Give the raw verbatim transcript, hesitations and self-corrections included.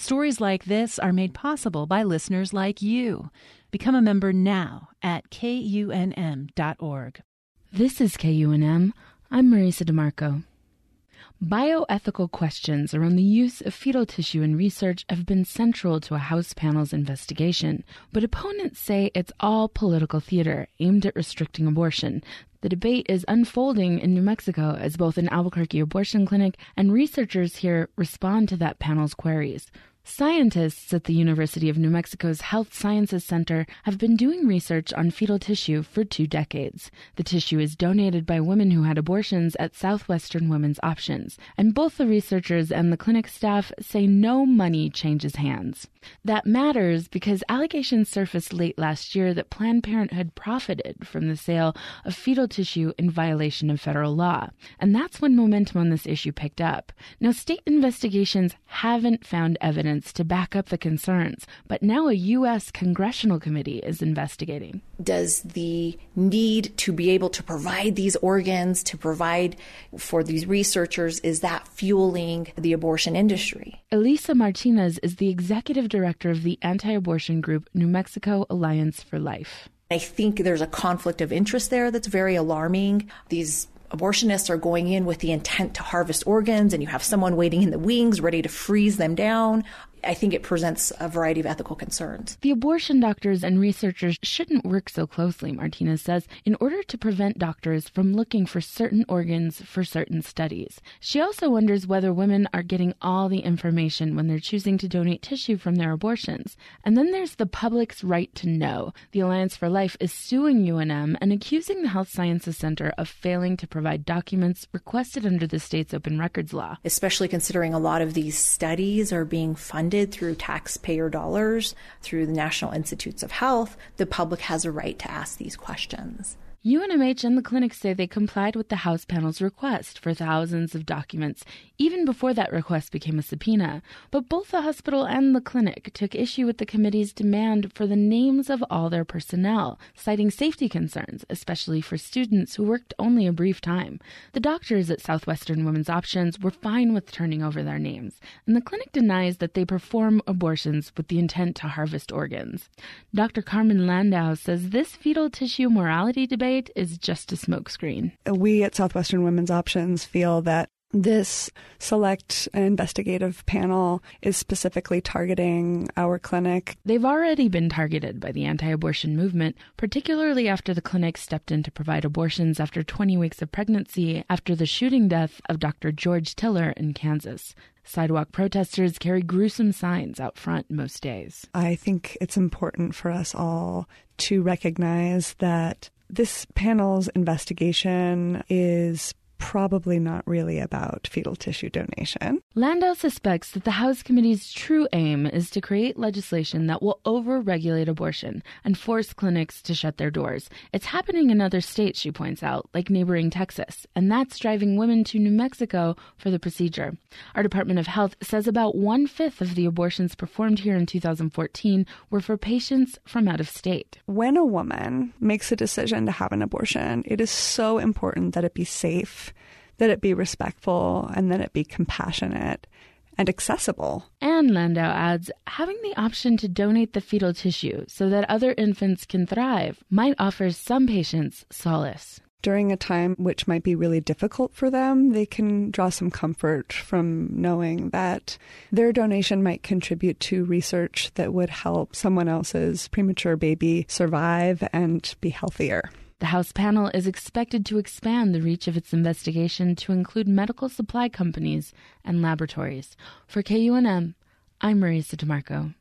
Stories like this are made possible by listeners like you. Become a member now at K U N M dot org. This is K U N M. I'm Marisa DeMarco. Bioethical questions around the use of fetal tissue in research have been central to a House panel's investigation, but opponents say it's all political theater aimed at restricting abortion. The debate is unfolding in New Mexico as both an Albuquerque abortion clinic and researchers here respond to that panel's queries. Scientists at the University of New Mexico's Health Sciences Center have been doing research on fetal tissue for two decades. The tissue is donated by women who had abortions at Southwestern Women's Options, and both the researchers and the clinic staff say no money changes hands. That matters because allegations surfaced late last year that Planned Parenthood profited from the sale of fetal tissue in violation of federal law, and that's when momentum on this issue picked up. Now, state investigations haven't found evidence to back up the concerns, but now a U S congressional committee is investigating. Does the need to be able to provide these organs, to provide for these researchers, is that fueling the abortion industry? Elisa Martinez is the executive director of the anti-abortion group New Mexico Alliance for Life. I think there's a conflict of interest there that's very alarming. These abortionists are going in with the intent to harvest organs, and you have someone waiting in the wings ready to freeze them down. I think it presents a variety of ethical concerns. The abortion doctors and researchers shouldn't work so closely, Martinez says, in order to prevent doctors from looking for certain organs for certain studies. She also wonders whether women are getting all the information when they're choosing to donate tissue from their abortions. And then there's the public's right to know. The Alliance for Life is suing U N M and accusing the Health Sciences Center of failing to provide documents requested under the state's open records law. Especially considering a lot of these studies are being funded through taxpayer dollars, through the National Institutes of Health, the public has a right to ask these questions. U N M H and the clinic say they complied with the House panel's request for thousands of documents, even before that request became a subpoena. But both the hospital and the clinic took issue with the committee's demand for the names of all their personnel, citing safety concerns, especially for students who worked only a brief time. The doctors at Southwestern Women's Options were fine with turning over their names, and the clinic denies that they perform abortions with the intent to harvest organs. Doctor Carmen Landau says this fetal tissue morality debate is just a smokescreen. We at Southwestern Women's Options feel that this select investigative panel is specifically targeting our clinic. They've already been targeted by the anti-abortion movement, particularly after the clinic stepped in to provide abortions after twenty weeks of pregnancy after the shooting death of Doctor George Tiller in Kansas. Sidewalk protesters carry gruesome signs out front most days. I think it's important for us all to recognize that this panel's investigation is probably not really about fetal tissue donation. Landau suspects that the House Committee's true aim is to create legislation that will over-regulate abortion and force clinics to shut their doors. It's happening in other states, she points out, like neighboring Texas, and that's driving women to New Mexico for the procedure. Our Department of Health says about one-fifth of the abortions performed here in two thousand fourteen were for patients from out of state. When a woman makes a decision to have an abortion, it is so important that it be safe, that it be respectful, and that it be compassionate and accessible. And Landau adds, having the option to donate the fetal tissue so that other infants can thrive might offer some patients solace. During a time which might be really difficult for them, they can draw some comfort from knowing that their donation might contribute to research that would help someone else's premature baby survive and be healthier. The House panel is expected to expand the reach of its investigation to include medical supply companies and laboratories. For K U N M, I'm Marisa DeMarco.